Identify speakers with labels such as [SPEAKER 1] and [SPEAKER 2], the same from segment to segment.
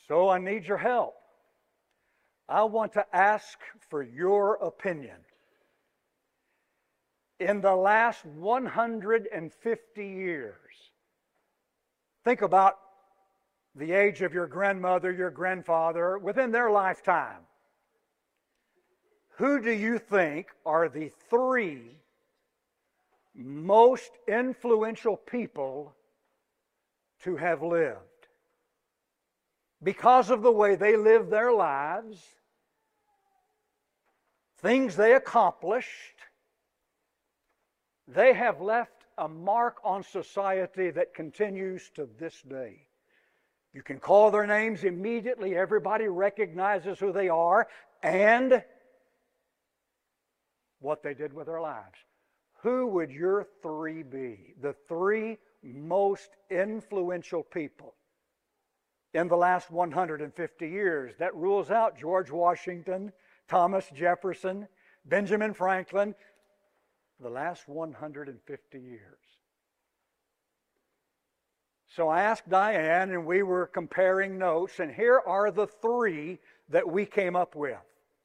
[SPEAKER 1] So I need your help. I want to ask for your opinion. In the last 150 years, think about the age of your grandmother, your grandfather, within their lifetime. Who do you think are the three most influential people to have lived? Because of the way they lived their lives, things they accomplished, they have left a mark on society that continues to this day. You can call their names immediately. Everybody recognizes who they are and what they did with their lives. Who would your three be? The three most influential people in the last 150 years. That rules out George Washington, Thomas Jefferson, Benjamin Franklin. The last 150 years. So I asked Diane, and we were comparing notes, and here are the three that we came up with.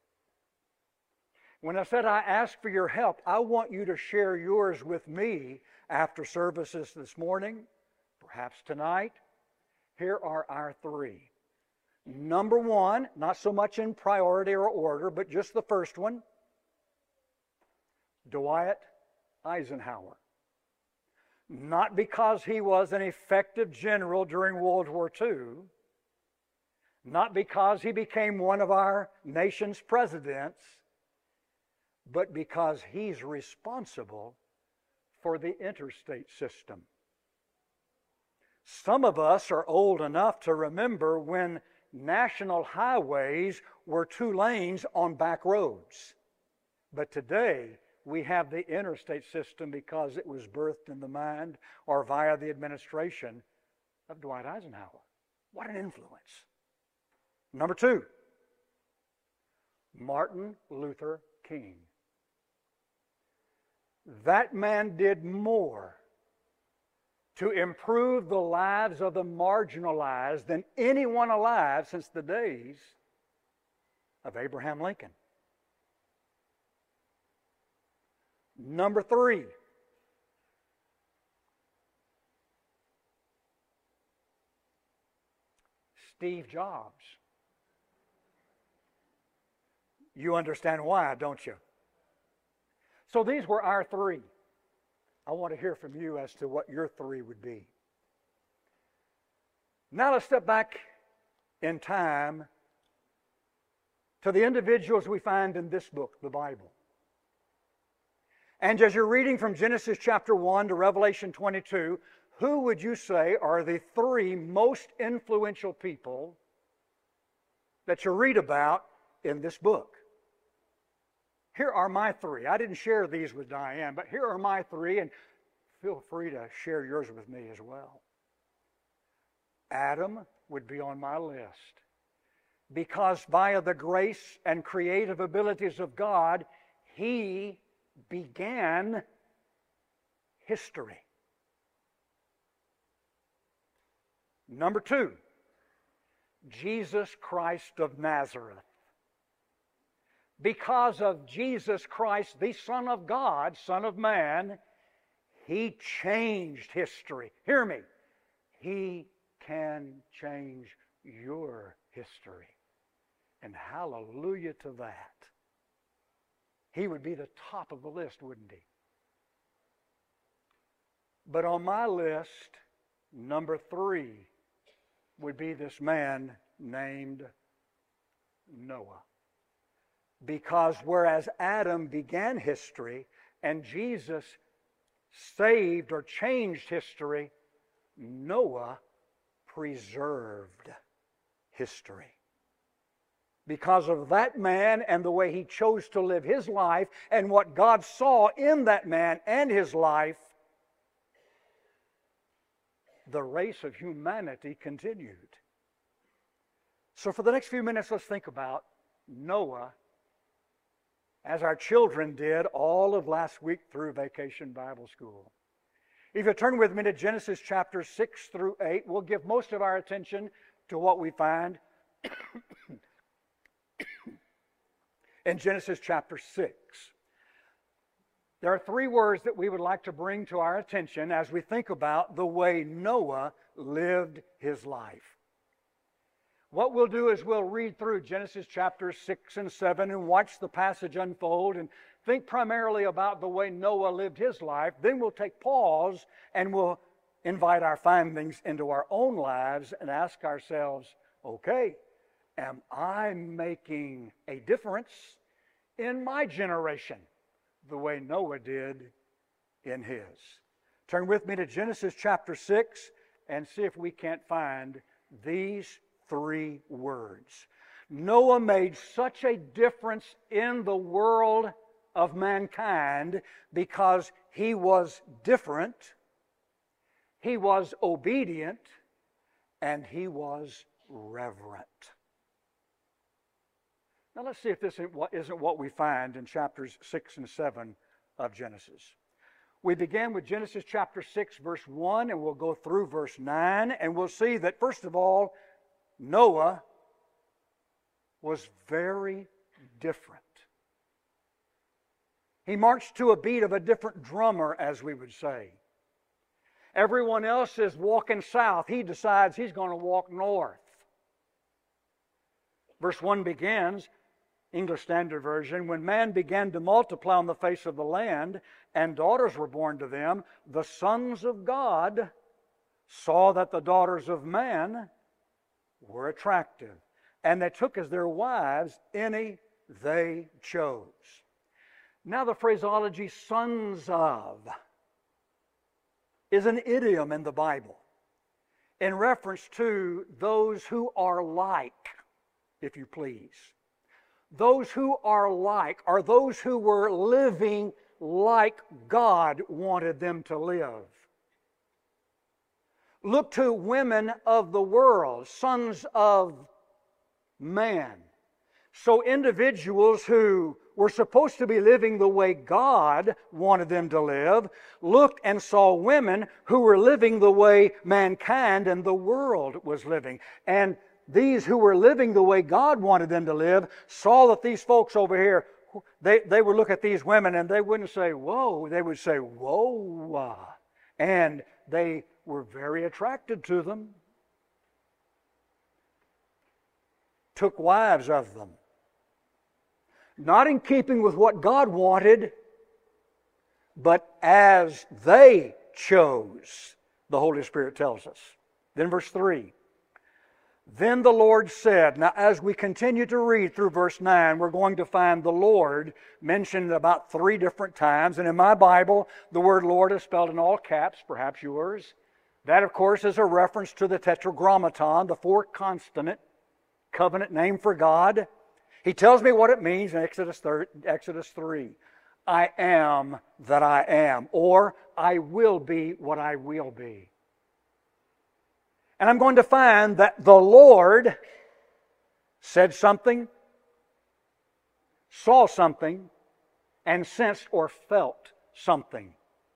[SPEAKER 1] When I said I asked for your help, I want you to share yours with me after services this morning, perhaps tonight. Here are our three. Number one, not so much in priority or order, but just the first one, Dwight Eisenhower. Not because he was an effective general during World War II, not because he became one of our nation's presidents, but because he's responsible for the interstate system. Some of us are old enough to remember when national highways were 2 lanes on back roads. But today, we have the interstate system because it was birthed in the mind or via the administration of Dwight Eisenhower. What an influence. Number 2, Martin Luther King. That man did more to improve the lives of the marginalized than anyone alive since the days of Abraham Lincoln. Number 3, Steve Jobs. You understand why, don't you? So these were our 3. I want to hear from you as to what your 3 would be. Now let's step back in time to the individuals we find in this book, the Bible. And as you're reading from Genesis chapter 1 to Revelation 22, who would you say are the 3 most influential people that you read about in this book? Here are my 3. I didn't share these with Diane, but here are my 3, and feel free to share yours with me as well. Adam would be on my list because via the grace and creative abilities of God, he began history. Number 2, Jesus Christ of Nazareth. Because of Jesus Christ, the Son of God, Son of Man, he changed history. Hear me. He can change your history. And hallelujah to that. He would be the top of the list, wouldn't he? But on my list, number 3 would be this man named Noah. Because whereas Adam began history and Jesus saved or changed history, Noah preserved history. Because of that man and the way he chose to live his life and what God saw in that man and his life, the race of humanity continued. So for the next few minutes, let's think about Noah, as our children did all of last week through Vacation Bible School. If you turn with me to Genesis chapter 6 through 8, we'll give most of our attention to what we find in Genesis chapter 6. There are three words that we would like to bring to our attention as we think about the way Noah lived his life. What we'll do is we'll read through Genesis chapters 6 and 7 and watch the passage unfold and think primarily about the way Noah lived his life. Then we'll take pause and we'll invite our findings into our own lives and ask ourselves, okay, am I making a difference in my generation the way Noah did in his? Turn with me to Genesis chapter 6 and see if we can't find these three words. Noah made such a difference in the world of mankind because he was different, he was obedient, and he was reverent. Now let's see if this isn't what we find in chapters 6 and 7 of Genesis. We begin with Genesis chapter 6, verse 1, and we'll go through verse 9, and we'll see that, first of all, Noah was very different. He marched to a beat of a different drummer, as we would say. Everyone else is walking south. He decides he's going to walk north. Verse 1 begins, English Standard Version, when man began to multiply on the face of the land, and daughters were born to them, the sons of God saw that the daughters of man were attractive, and they took as their wives any they chose. Now the phraseology sons of is an idiom in the Bible in reference to those who are like, if you please. Those who are like are those who were living like God wanted them to live. Look to women of the world, sons of man. So individuals who were supposed to be living the way God wanted them to live looked and saw women who were living the way mankind and the world was living. And these who were living the way God wanted them to live saw that these folks over here, they would look at these women and they wouldn't say, whoa, they would say, whoa. And they were very attracted to them. Took wives of them. Not in keeping with what God wanted, but as they chose, the Holy Spirit tells us. Then verse 3. Then the Lord said, now as we continue to read through verse 9, we're going to find the Lord mentioned about 3 different times. And in my Bible, the word Lord is spelled in all caps, perhaps yours. That, of course, is a reference to the Tetragrammaton, the 4-consonant covenant name for God. He tells me what it means in Exodus 3. I am that I am, or I will be what I will be. And I'm going to find that the Lord said something, saw something, and sensed or felt something.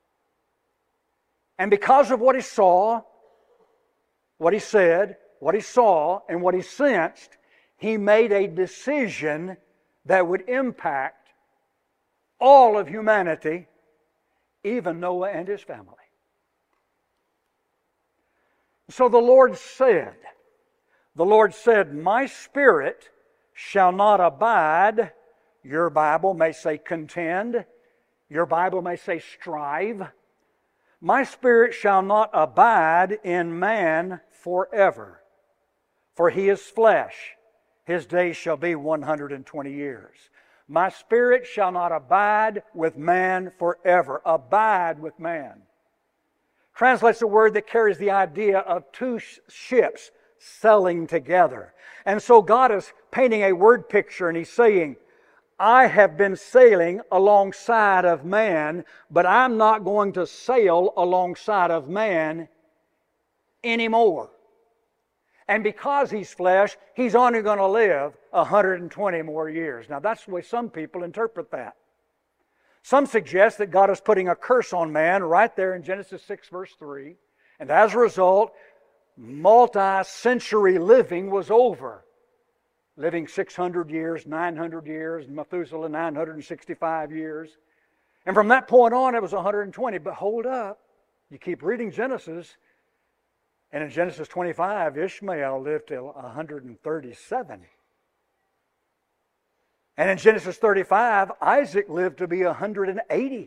[SPEAKER 1] And because of what he saw, what he said, what he saw, and what he sensed, he made a decision that would impact all of humanity, even Noah and his family. So the Lord said, my spirit shall not abide. Your Bible may say contend. Your Bible may say strive. My spirit shall not abide in man forever, for he is flesh. His days shall be 120 years. My spirit shall not abide with man forever. Abide with man translates a word that carries the idea of 2 ships sailing together. And so God is painting a word picture, and He's saying, I have been sailing alongside of man, but I'm not going to sail alongside of man anymore. And because He's flesh, He's only going to live 120 more years. Now that's the way some people interpret that. Some suggest that God is putting a curse on man right there in Genesis 6 verse 3. And as a result, multi-century living was over living 600 years, 900 years, and Methuselah 965 years. And from that point on, it was 120. But hold up. You keep reading Genesis, and in Genesis 25, Ishmael lived till 137. And in Genesis 35, Isaac lived to be 180.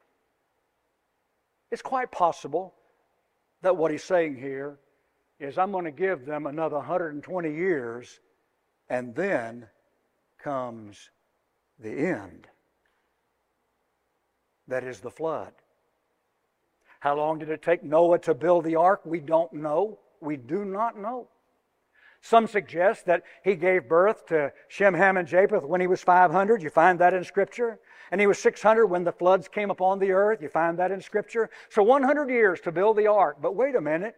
[SPEAKER 1] It's quite possible that what he's saying here is, I'm going to give them another 120 years, and then comes the end. That is the flood. How long did it take Noah to build the ark? We don't know. We do not know. Some suggest that he gave birth to Shem, Ham, and Japheth when he was 500. You find that in Scripture. And he was 600 when the floods came upon the earth. You find that in Scripture. So 100 years to build the ark. But wait a minute.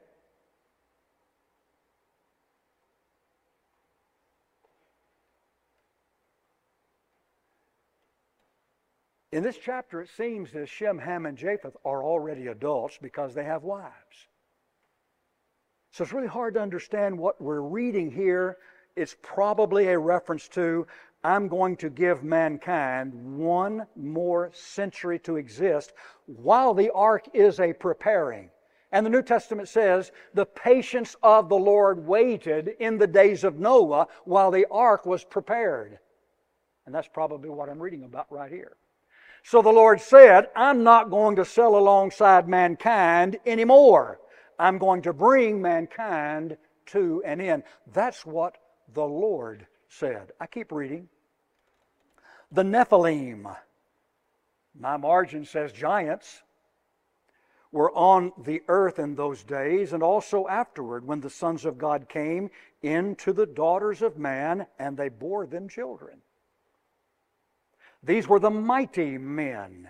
[SPEAKER 1] In this chapter, it seems that Shem, Ham, and Japheth are already adults because they have wives. So it's really hard to understand what we're reading here. It's probably a reference to, I'm going to give mankind one more century to exist while the ark is a preparing. And the New Testament says, the patience of the Lord waited in the days of Noah while the ark was prepared. And that's probably what I'm reading about right here. So the Lord said, I'm not going to sail alongside mankind anymore. I'm going to bring mankind to an end. That's what the Lord said. I keep reading. The Nephilim, my margin says giants, were on the earth in those days and also afterward, when the sons of God came into the daughters of man, and they bore them children. These were the mighty men.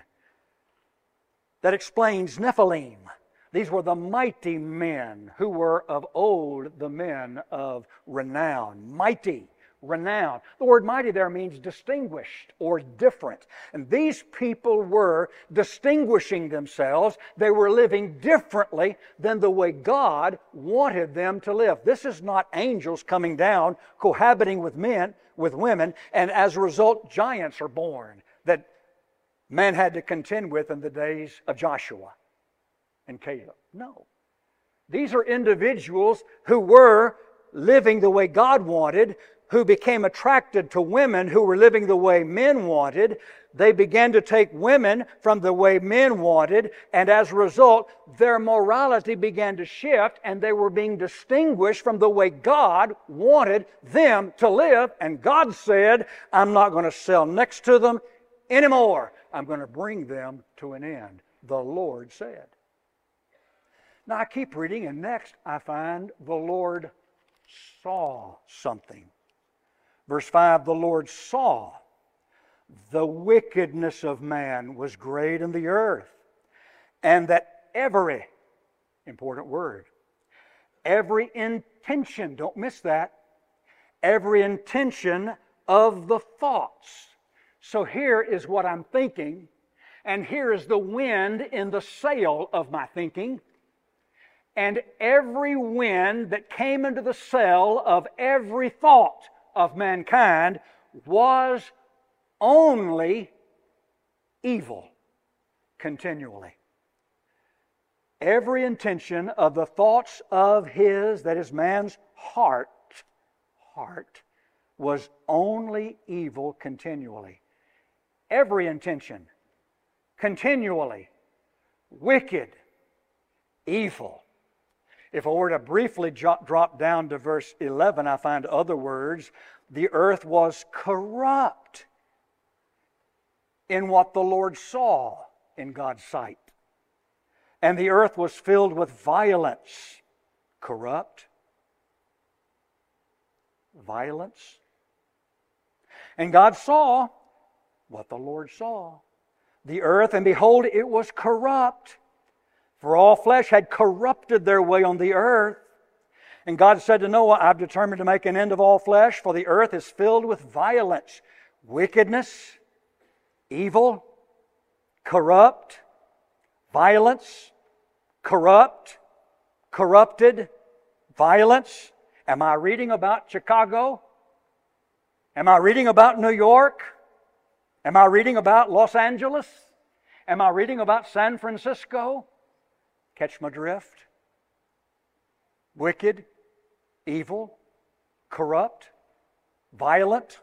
[SPEAKER 1] That explains Nephilim. These were the mighty men who were of old the men of renown. Mighty, renown. The word mighty there means distinguished or different. And these people were distinguishing themselves. They were living differently than the way God wanted them to live. This is not angels coming down, cohabiting with men, with women, and as a result, giants are born that man had to contend with in the days of Joshua and Caleb. No. These are individuals who were living the way God wanted, who became attracted to women who were living the way men wanted. They began to take women from the way men wanted, and as a result, their morality began to shift, and they were being distinguished from the way God wanted them to live. And God said, I'm not going to sail next to them anymore. I'm going to bring them to an end. The Lord said. Now I keep reading, and next I find the Lord saw something. Verse 5, the Lord saw the wickedness of man was great in the earth, and that every, important word, every intention, don't miss that, every intention of the thoughts. So here is what I'm thinking, and here is the wind in the sail of my thinking. And every wind that came into the sail of every thought of mankind was only evil continually. Every intention of the thoughts of his, that is man's heart, was only evil continually. Every intention, continually, wicked, evil. If I were to briefly drop down to verse 11, I find other words. The earth was corrupt in what the Lord saw in God's sight. And the earth was filled with violence. Corrupt. Violence. And God saw what the Lord saw. The earth, and behold, it was corrupt. For all flesh had corrupted their way on the earth. And God said to Noah, I've determined to make an end of all flesh, for the earth is filled with violence, wickedness, evil, corrupt, violence, corrupt, corrupted, violence. Am I reading about Chicago? Am I reading about New York? Am I reading about Los Angeles? Am I reading about San Francisco? Catch my drift? Wicked, evil, corrupt, violent.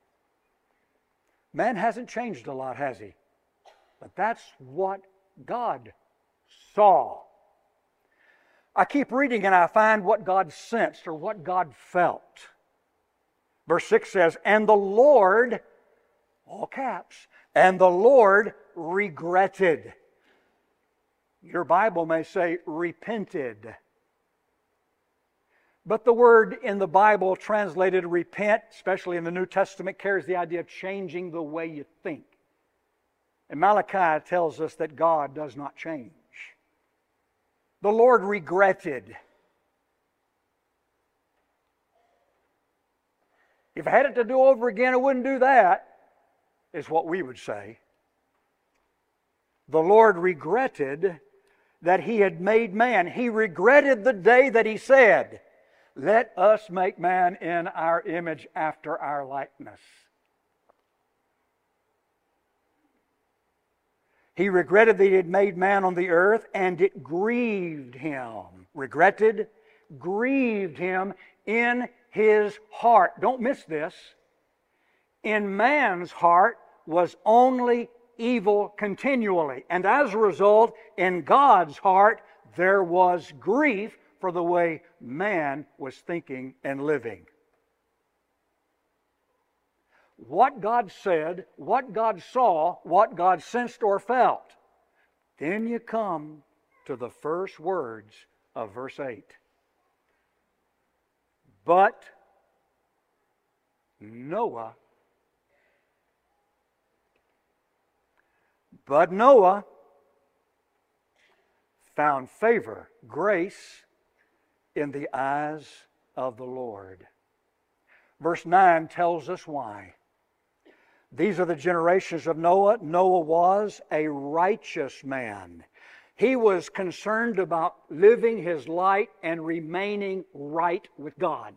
[SPEAKER 1] Man hasn't changed a lot, has he? But that's what God saw. I keep reading and I find what God sensed or what God felt. Verse 6 says, and the Lord, all caps, and the Lord regretted. Your Bible may say repented. But the word in the Bible translated repent, especially in the New Testament, carries the idea of changing the way you think. And Malachi tells us that God does not change. The Lord regretted. If I had it to do over again, I wouldn't do that, is what we would say. The Lord regretted that He had made man. He regretted the day that He said, let us make man in our image after our likeness. He regretted that He had made man on the earth, and it grieved Him. Regretted, grieved Him in His heart. Don't miss this. In man's heart was only evil continually. And as a result, in God's heart, there was grief for the way man was thinking and living. What God said, what God saw, what God sensed or felt. Then you come to the first words of verse 8. But Noah found favor, grace in the eyes of the Lord. Verse 9 tells us why. These are the generations of Noah. Noah was a righteous man. He was concerned about living his life and remaining right with God.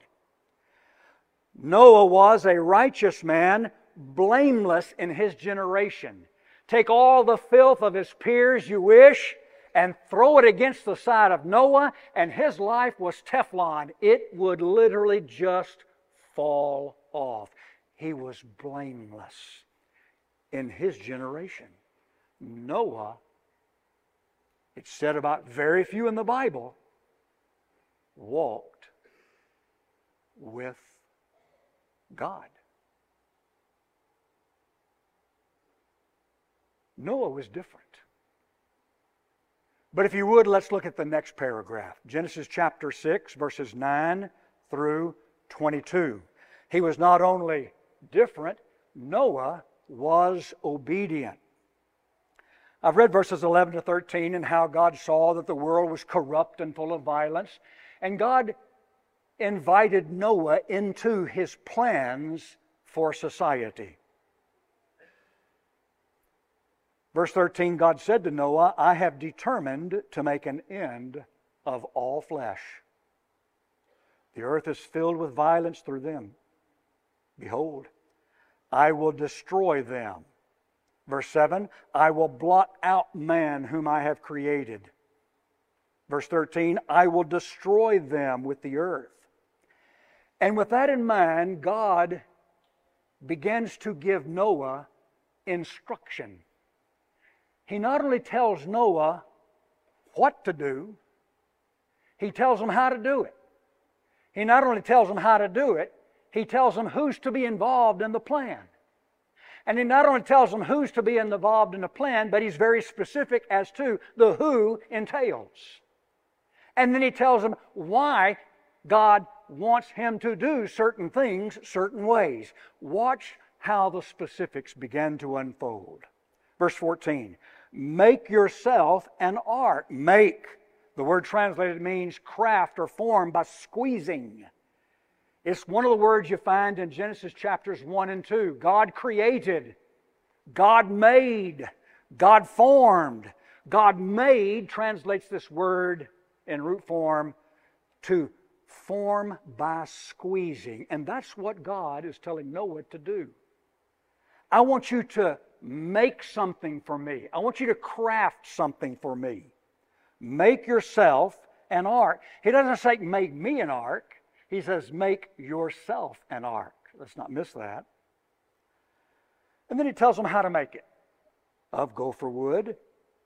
[SPEAKER 1] Noah was a righteous man, blameless in his generation. Take all the filth of his peers you wish and throw it against the side of Noah, and his life was Teflon. It would literally just fall off. He was blameless in his generation. Noah, it's said about very few in the Bible, walked with God. Noah was different. But if you would, let's look at the next paragraph. Genesis chapter 6, verses 9 through 22. He was not only different, Noah was obedient. I've read verses 11 to 13 and how God saw that the world was corrupt and full of violence. And God invited Noah into His plans for society. Verse 13, God said to Noah, I have determined to make an end of all flesh. The earth is filled with violence through them. Behold, I will destroy them. Verse 7, I will blot out man whom I have created. Verse 13, I will destroy them with the earth. And with that in mind, God begins to give Noah instruction. He not only tells Noah what to do, He tells him how to do it. He not only tells him how to do it, He tells him who's to be involved in the plan. And He not only tells them who's to be involved in the plan, but He's very specific as to the who entails. And then He tells them why God wants him to do certain things certain ways. Watch how the specifics begin to unfold. Verse 14, make yourself an ark. Make. The word translated means craft or form by squeezing. It's one of the words you find in Genesis chapters 1 and 2. God created, God made, God formed. God made translates this word in root form to form by squeezing. And that's what God is telling Noah to do. I want you to make something for me. I want you to craft something for me. Make yourself an ark. He doesn't say make me an ark. He says make yourself an ark. Let's not miss that. And then he tells them how to make it. Of gopher wood,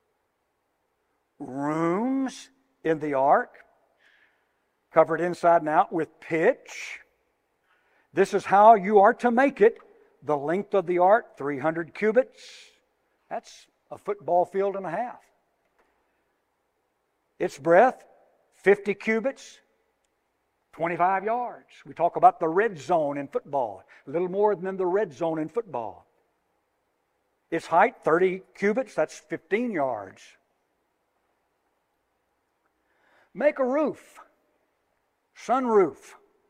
[SPEAKER 1] rooms in the ark, covered inside and out with pitch. This is how you are to make it. The length of the ark, 300 cubits. That's a football field and a half. Its breadth, 50 cubits, 25 yards. We talk about the red zone in football. A little more than the red zone in football. Its height, 30 cubits, that's 15 yards. Make a roof, sunroof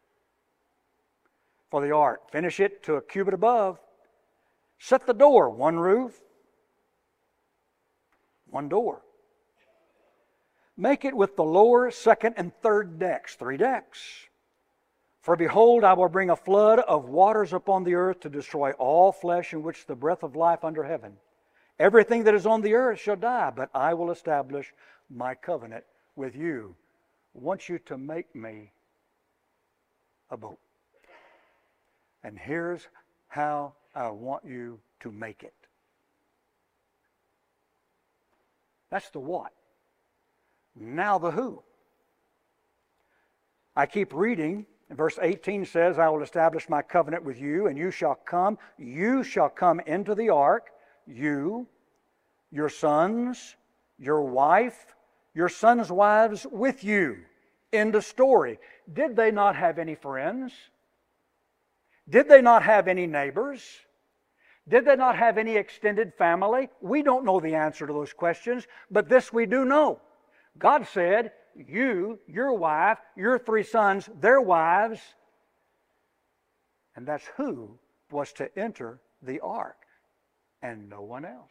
[SPEAKER 1] for the ark. Finish it to a cubit above. Set the door, one roof, one door. Make it with the lower, second, and third decks, 3 decks. For behold, I will bring a flood of waters upon the earth to destroy all flesh in which the breath of life under heaven. Everything that is on the earth shall die, but I will establish my covenant with you. I want you to make me a boat. And here's how I want you to make it. That's the what. Now the who. I keep reading. Verse 18 says, I will establish my covenant with you, and you shall come into the ark, you, your sons, your wife, your sons' wives with you. End of story. Did they not have any friends? Did they not have any neighbors? Did they not have any extended family? We don't know the answer to those questions, but this we do know. God said, you, your wife, your 3 sons, their wives, and that's who was to enter the ark, and no one else.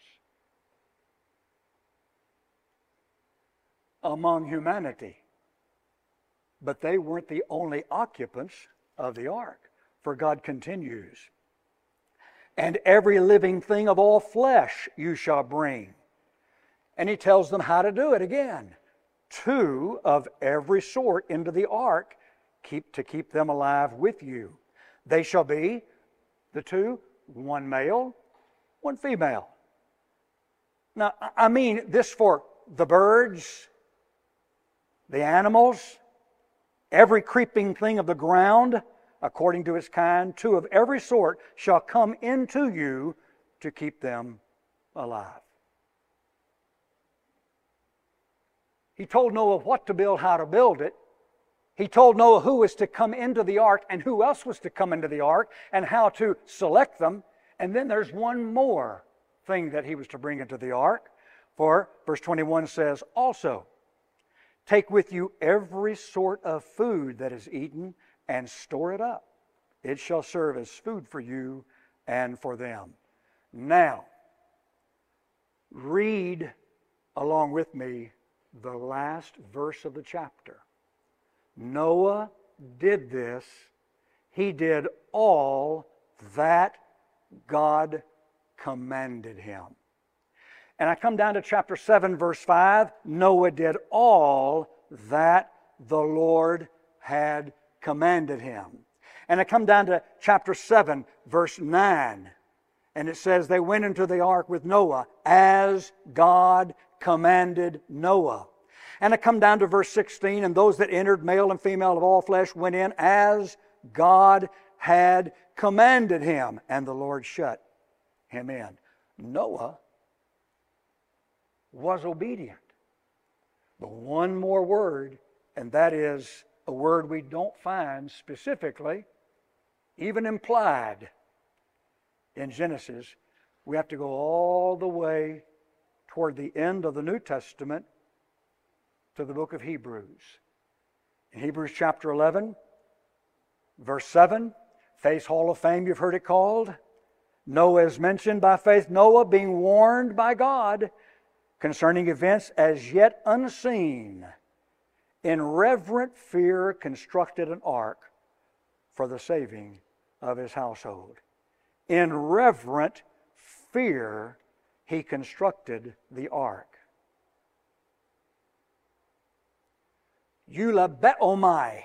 [SPEAKER 1] Among humanity. But they weren't the only occupants of the ark, for God continues, and every living thing of all flesh you shall bring. And he tells them how to do it again. 2 of every sort into the ark, to keep them alive with you. They shall be, the 2, 1 male, 1 female. Now, I mean this for the birds, the animals, every creeping thing of the ground, according to its kind. 2 of every sort shall come into you to keep them alive. He told Noah what to build, how to build it. He told Noah who was to come into the ark and who else was to come into the ark and how to select them. And then there's one more thing that he was to bring into the ark. For verse 21 says, also, take with you every sort of food that is eaten and store it up. It shall serve as food for you and for them. Now, read along with me the last verse of the chapter. Noah did this. He did all that God commanded him. And I come down to chapter 7, verse 5. Noah did all that the Lord had commanded him. And I come down to chapter 7, verse 9. And it says, they went into the ark with Noah as God commanded Noah. And I come down to verse 16, and those that entered, male and female of all flesh, went in as God had commanded him, and the Lord shut him in. Noah was obedient. But one more word, and that is a word we don't find specifically, even implied in Genesis. We have to go all the way toward the end of the New Testament to the book of Hebrews. In Hebrews chapter 11, verse 7, Faith's Hall of Fame, you've heard it called. Noah is mentioned by faith. Noah being warned by God concerning events as yet unseen, in reverent fear constructed an ark for the saving of his household. In reverent fear he constructed the ark. Eulabeomai.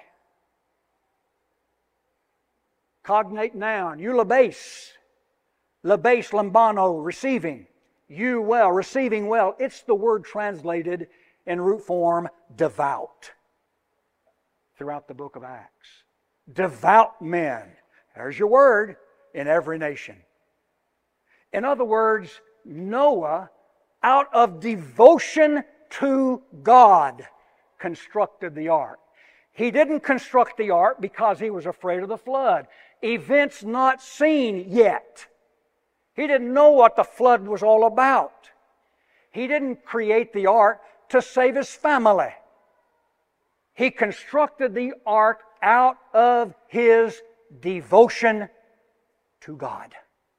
[SPEAKER 1] Cognate noun. Eulabase. Labase lambano, receiving. You well, receiving well. It's the word translated in root form, devout, throughout the book of Acts. Devout men. There's your word, in every nation. In other words, Noah, out of devotion to God, constructed the ark. He didn't construct the ark because he was afraid of the flood. Events not seen yet. He didn't know what the flood was all about. He didn't create the ark to save his family. He constructed the ark out of his devotion to God.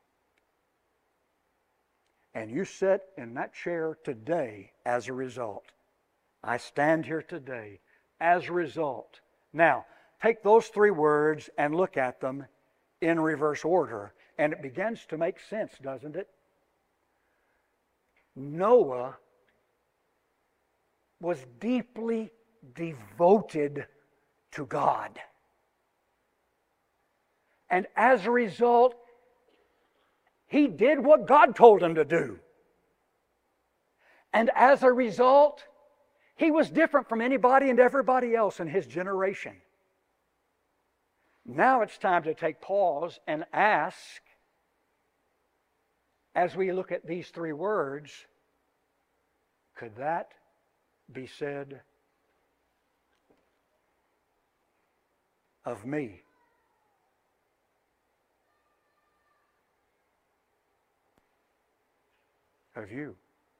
[SPEAKER 1] And you sit in that chair today as a result. I stand here today as a result. Now, take those three words and look at them in reverse order, and it begins to make sense, doesn't it? Noah was deeply devoted to God. And as a result, he did what God told him to do. And as a result, he was different from anybody and everybody else in his generation. Now it's time to take pause and ask, as we look at these three words, could that be said of me? Of you?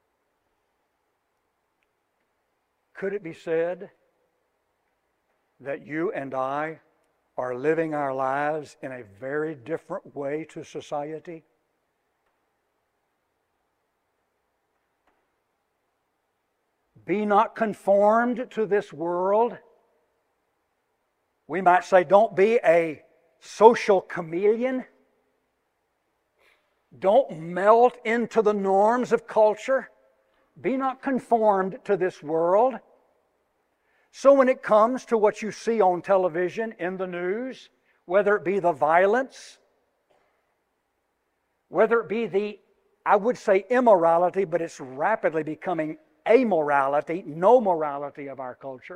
[SPEAKER 1] Could it be said that you and I are living our lives in a very different way to society? Be not conformed to this world. We might say, don't be a social chameleon. Don't melt into the norms of culture. Be not conformed to this world. So when it comes to what you see on television, in the news, whether it be the violence, whether it be the, I would say immorality, but it's rapidly becoming amorality, no morality of our culture.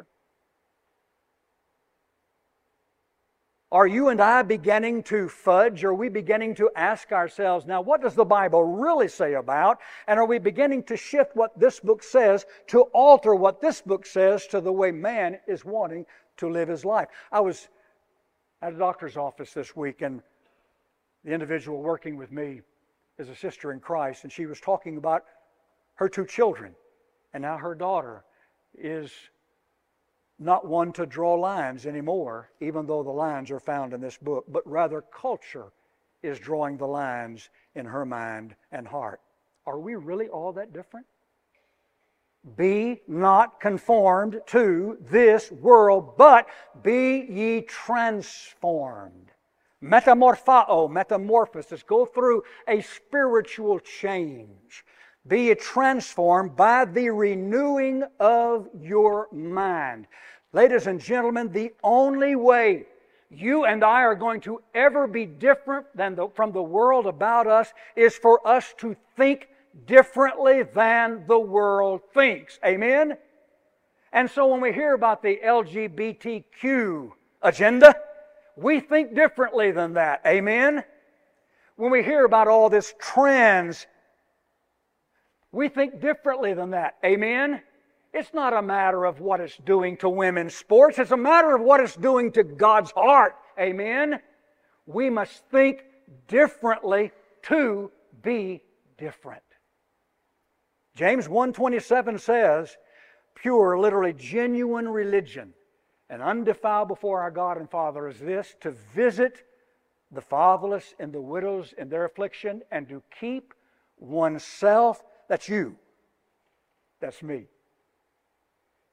[SPEAKER 1] Are you and I beginning to fudge? Are we beginning to ask ourselves, now what does the Bible really say about? And are we beginning to shift what this book says to alter what this book says to the way man is wanting to live his life? I was at a doctor's office this week, and the individual working with me is a sister in Christ, and she was talking about her two children. And now her daughter is not one to draw lines anymore, even though the lines are found in this book, but rather culture is drawing the lines in her mind and heart. Are we really all that different? Be not conformed to this world, but be ye transformed. Metamorphao, metamorphosis, go through a spiritual change. Be ye transformed by the renewing of your mind. Ladies and gentlemen, the only way you and I are going to ever be different from the world about us is for us to think differently than the world thinks. Amen? And so when we hear about the LGBTQ agenda, we think differently than that. Amen? When we hear about all this trans, we think differently than that. Amen? It's not a matter of what it's doing to women's sports. It's a matter of what it's doing to God's heart. Amen? We must think differently to be different. James 1:27 says, pure, literally genuine religion and undefiled before our God and Father is this, to visit the fatherless and the widows in their affliction and to keep oneself. That's you. That's me.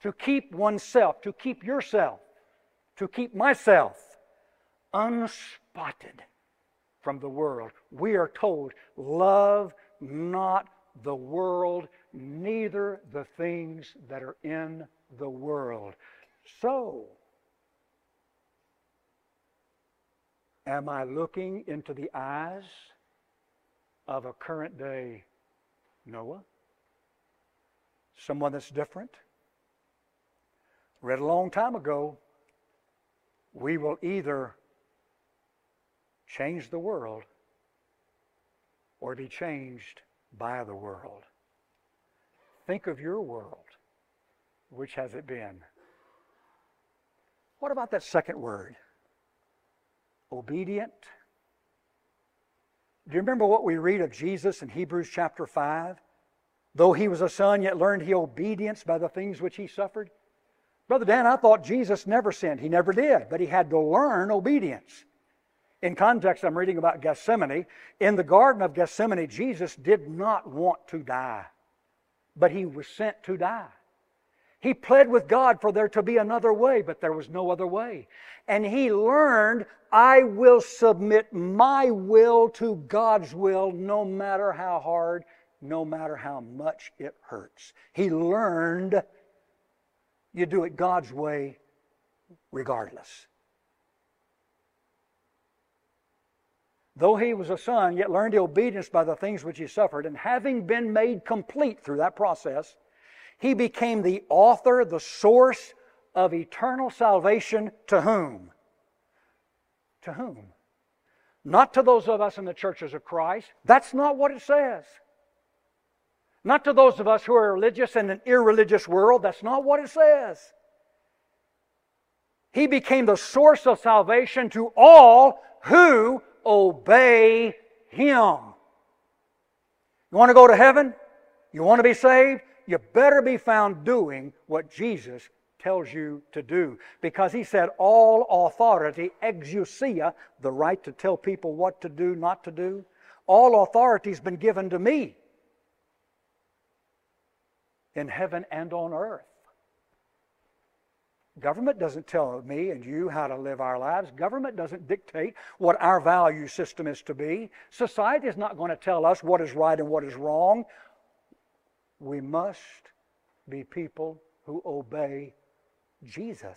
[SPEAKER 1] to keep oneself, to keep yourself, to keep myself unspotted from the world. We are told, love not the world, neither the things that are in the world. So, am I looking into the eyes of a current day Noah? Someone that's different? Read a long time ago, we will either change the world or be changed by the world. Think of your world. Which has it been? What about that second word? Obedient. Do you remember what we read of Jesus in Hebrews chapter 5? Though he was a son, yet learned he obedience by the things which he suffered. Brother Dan, I thought Jesus never sinned. He never did, but he had to learn obedience. In context, I'm reading about Gethsemane. In the Garden of Gethsemane, Jesus did not want to die, but he was sent to die. He pled with God for there to be another way, but there was no other way. And he learned, I will submit my will to God's will no matter how hard, no matter how much it hurts. He learned you do it God's way regardless. Though he was a son, yet learned obedience by the things which he suffered, and having been made complete through that process, he became the author, the source of eternal salvation to whom? To whom? Not to those of us in the churches of Christ. That's not what it says. Not to those of us who are religious in an irreligious world. That's not what it says. He became the source of salvation to all who obey Him. You want to go to heaven? You want to be saved? You better be found doing what Jesus tells you to do. Because He said, all authority, exousia, the right to tell people what to do, not to do, all authority has been given to me in heaven and on earth. Government doesn't tell me and you how to live our lives. Government doesn't dictate what our value system is to be. Society is not going to tell us what is right and what is wrong. We must be people who obey Jesus.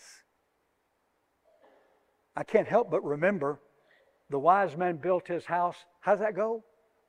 [SPEAKER 1] I can't help but remember the wise man built his house. How's that go?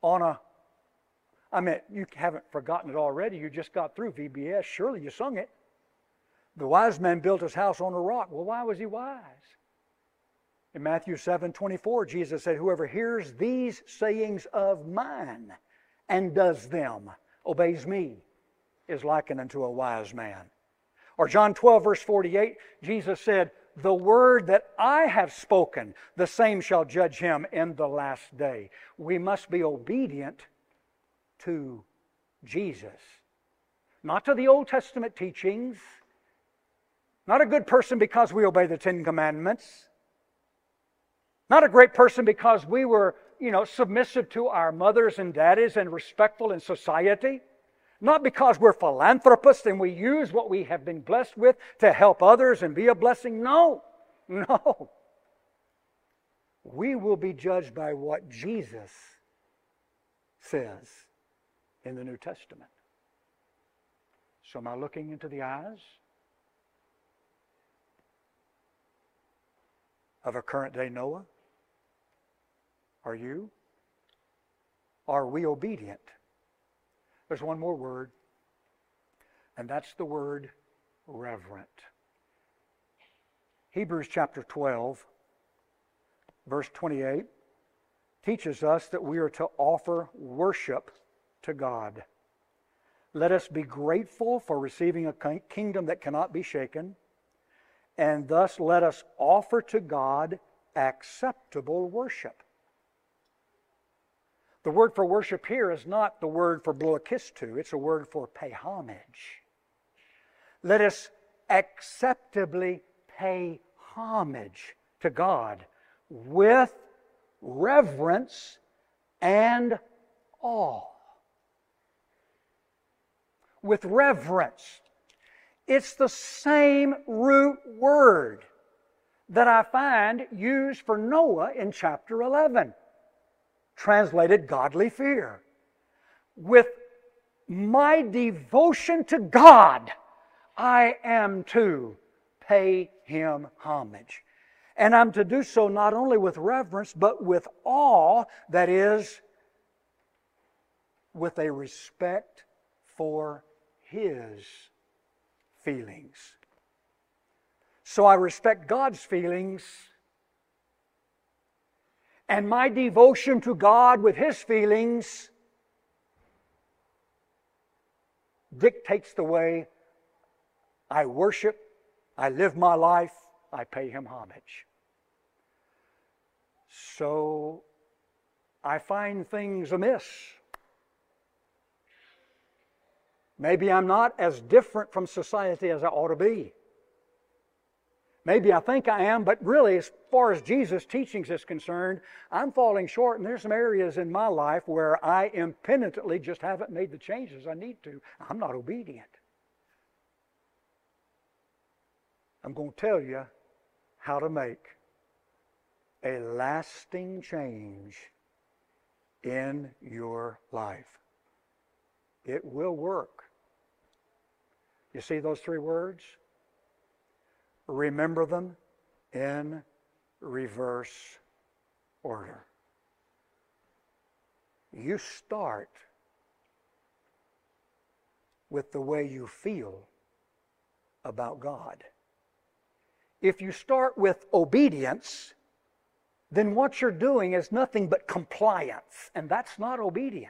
[SPEAKER 1] You haven't forgotten it already. You just got through VBS. Surely you sung it. The wise man built his house on a rock. Well, why was he wise? In Matthew 7:24, Jesus said, whoever hears these sayings of mine and does them, obeys me, is likened unto a wise man. Or John 12, verse 48, Jesus said, the word that I have spoken, the same shall judge him in the last day. We must be obedient to Jesus. Not to the Old Testament teachings. Not a good person because we obey the Ten Commandments. Not a great person because we were, submissive to our mothers and daddies and respectful in society. Not because we're philanthropists and we use what we have been blessed with to help others and be a blessing. No. We will be judged by what Jesus says in the New Testament. So am I looking into the eyes of a current day Noah? Are you? Are we obedient? There's one more word, and that's the word reverent. Hebrews chapter 12, verse 28, teaches us that we are to offer worship to God. Let us be grateful for receiving a kingdom that cannot be shaken, and thus let us offer to God acceptable worship. The word for worship here is not the word for blow a kiss to. It's a word for pay homage. Let us acceptably pay homage to God with reverence and awe. With reverence. It's the same root word that I find used for Noah in chapter 11, translated godly fear. With my devotion to God, I am to pay Him homage. And I'm to do so not only with reverence, but with awe, that is, with a respect for His feelings. So I respect God's feelings, and my devotion to God with His feelings dictates the way I worship, I live my life, I pay Him homage. So I find things amiss. Maybe I'm not as different from society as I ought to be. Maybe I think I am, but really, as far as Jesus' teachings is concerned, I'm falling short, and there's some areas in my life where I impenitently just haven't made the changes I need to. I'm not obedient. I'm going to tell you how to make a lasting change in your life. It will work. You see those three words? Remember them in reverse order. You start with the way you feel about God. If you start with obedience, then what you're doing is nothing but compliance, and that's not obedience.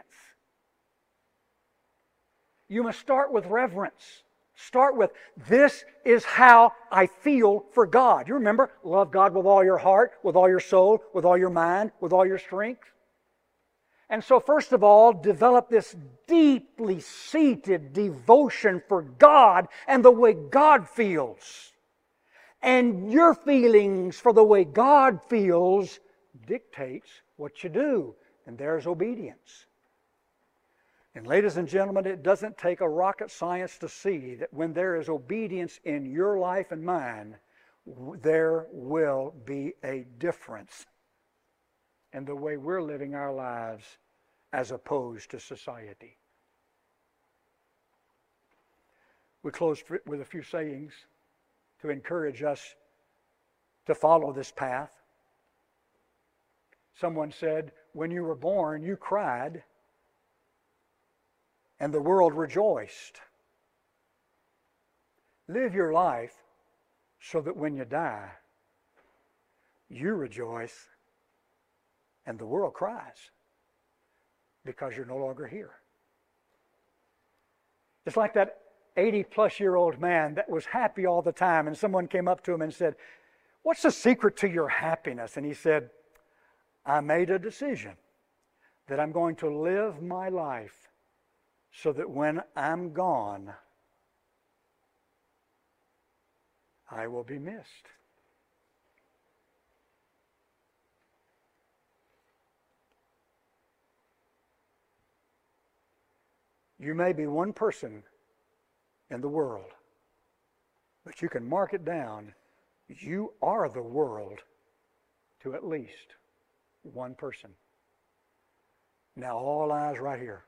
[SPEAKER 1] You must start with reverence. Start with, this is how I feel for God. You remember, love God with all your heart, with all your soul, with all your mind, with all your strength. And so first of all, develop this deeply seated devotion for God and the way God feels. And your feelings for the way God feels dictates what you do. And there's obedience. And ladies and gentlemen, it doesn't take a rocket science to see that when there is obedience in your life and mine, there will be a difference in the way we're living our lives as opposed to society. We close with a few sayings to encourage us to follow this path. Someone said, when you were born, you cried, and the world rejoiced. Live your life so that when you die, you rejoice and the world cries because you're no longer here. It's like that 80-plus-year-old man that was happy all the time, and someone came up to him and said, "What's the secret to your happiness?" And he said, "I made a decision that I'm going to live my life so that when I'm gone, I will be missed." You may be one person in the world, but you can mark it down. You are the world to at least one person. Now all eyes right here.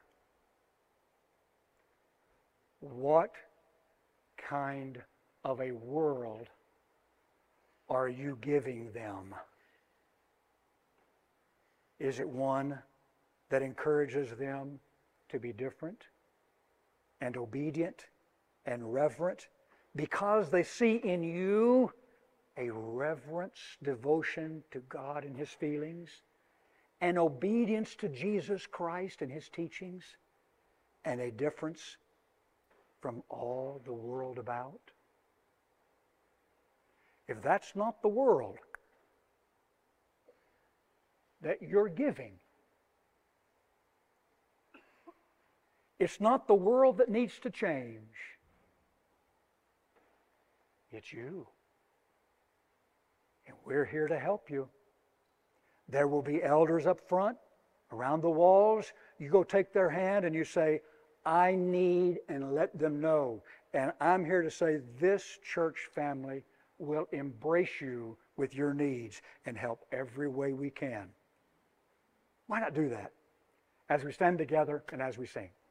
[SPEAKER 1] What kind of a world are you giving them? Is it one that encourages them to be different and obedient and reverent because they see in you a reverence, devotion to God and His feelings, and obedience to Jesus Christ and His teachings, and a difference from all the world about? If that's not the world that you're giving, it's not the world that needs to change. It's you. And we're here to help you. There will be elders up front, around the walls. You go take their hand and you say, "I need," and let them know. And I'm here to say this church family will embrace you with your needs and help every way we can. Why not do that as we stand together and as we sing?